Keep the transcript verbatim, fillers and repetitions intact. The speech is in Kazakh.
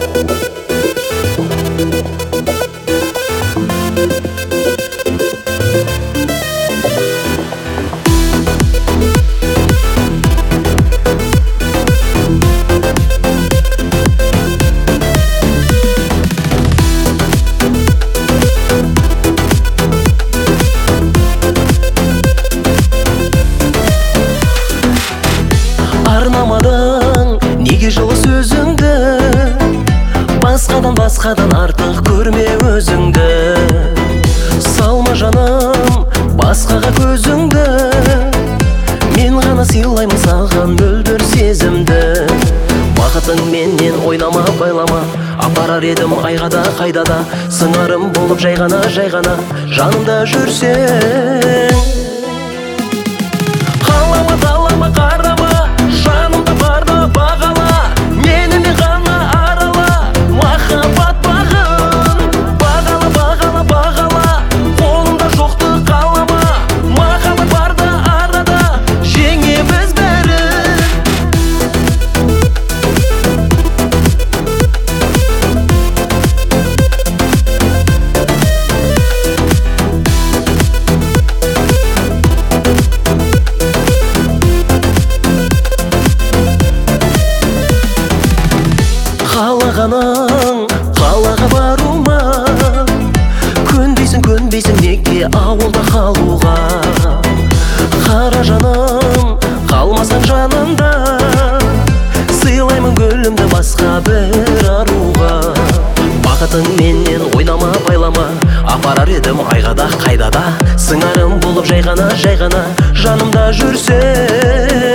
Арнамадың неге жылы сөзіңді, басқадан басқадан артық көрме өзіңді. Салма жаным басқаға көзіңді, мен ғана сыйлаймын саған мөлдір сезімді. Бақытың менен ойнама байлама, апарар едім айға да қайда да, сыңарым болып жай ғана жай ғана жанымда жүрсең. Қалама талама қарама, жанымда барда бағала, менімен ғана арала, махаббат бағын. Бағала бағала бағала, қолымда жоқты қалама, махаббат барда арада, жеңеміз бәрін. Қалағаның қалаға барума, көнбейсің көнбейсің неге ауылда қалуға. Қара жаным қалмасаң жанымда, сыйлаймын гүлімді басқа бір аруға. Бақытың менен ойнама байлама, апарар едім айға да қайда да, сыңарым болып жай ғана жай ғана жанымда жүрсең.